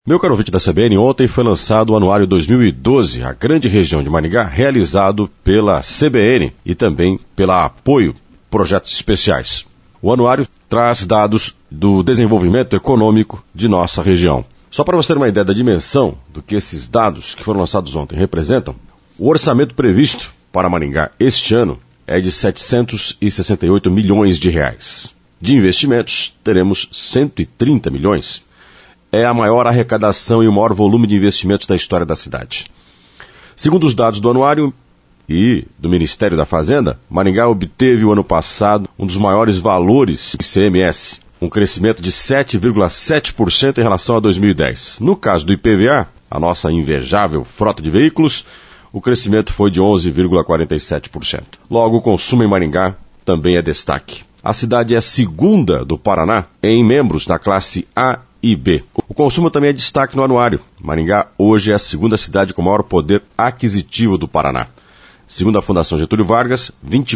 Meu caro ouvinte da CBN, ontem foi lançado o Anuário 2012, a grande região de Maringá, realizado pela CBN e também pela Apoio Projetos Especiais. O anuário traz dados do desenvolvimento econômico de nossa região. Só para você ter uma ideia da dimensão do que esses dados que foram lançados ontem representam, o orçamento previsto para Maringá este ano é de 768 milhões de reais. De investimentos, teremos 130 milhões. É a maior arrecadação e o maior volume de investimentos da história da cidade. Segundo os dados do anuário e do Ministério da Fazenda, Maringá obteve o ano passado um dos maiores valores de ICMS, um crescimento de 7,7% em relação a 2010. No caso do IPVA, a nossa invejável frota de veículos, o crescimento foi de 11,47%. Logo, o consumo em Maringá também é destaque. A cidade é a segunda do Paraná em membros da classe A e B. O consumo também é destaque no anuário. Maringá hoje é a segunda cidade com maior poder aquisitivo do Paraná. Segundo a Fundação Getúlio Vargas,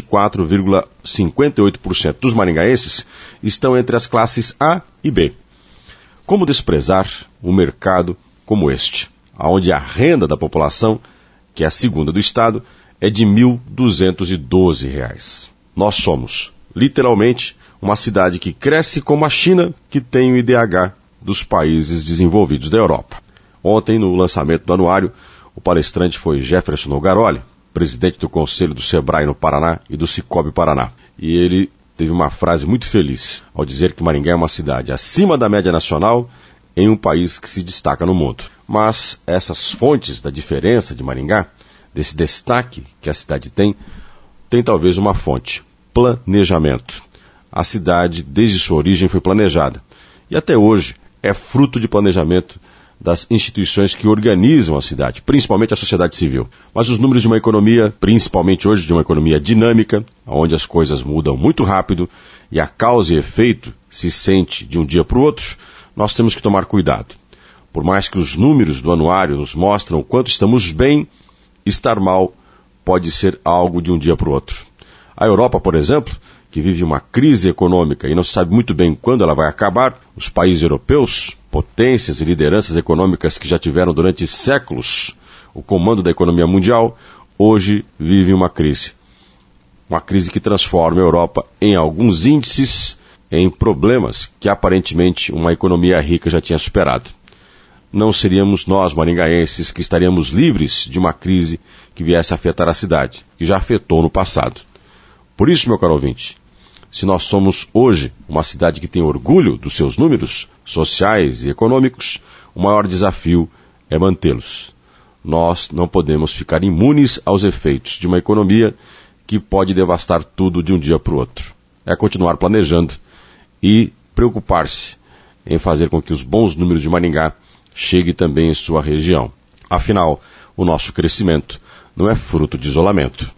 24,58% dos maringaenses estão entre as classes A e B. Como desprezar um mercado como este, onde a renda da população, que é a segunda do estado, é de R$ 1.212. Nós somos, literalmente, uma cidade que cresce como a China, que tem o IDH dos países desenvolvidos da Europa. Ontem, no lançamento do anuário, o palestrante foi Jefferson Nogaroli, presidente do Conselho do Sebrae no Paraná e do Cicobi Paraná. E ele teve uma frase muito feliz ao dizer que Maringá é uma cidade acima da média nacional em um país que se destaca no mundo. Mas essas fontes da diferença de Maringá, desse destaque que a cidade tem talvez uma fonte: planejamento. A cidade, desde sua origem, foi planejada. E até hoje é fruto de planejamento das instituições que organizam a cidade, principalmente a sociedade civil. Mas os números de uma economia, principalmente hoje de uma economia dinâmica, onde as coisas mudam muito rápido e a causa e efeito se sente de um dia para o outro, nós temos que tomar cuidado. Por mais que os números do anuário nos mostram o quanto estamos bem, estar mal pode ser algo de um dia para o outro. A Europa, por exemplo, que vive uma crise econômica e não se sabe muito bem quando ela vai acabar, os países europeus, potências e lideranças econômicas que já tiveram durante séculos o comando da economia mundial, hoje vivem uma crise. Uma crise que transforma a Europa em alguns índices em problemas que aparentemente uma economia rica já tinha superado. Não seríamos nós, maringaenses, que estaríamos livres de uma crise que viesse a afetar a cidade, que já afetou no passado. Por isso, meu caro ouvinte, se nós somos hoje uma cidade que tem orgulho dos seus números sociais e econômicos, o maior desafio é mantê-los. Nós não podemos ficar imunes aos efeitos de uma economia que pode devastar tudo de um dia para o outro. É continuar planejando e preocupar-se em fazer com que os bons números de Maringá cheguem também em sua região. Afinal, o nosso crescimento não é fruto de isolamento.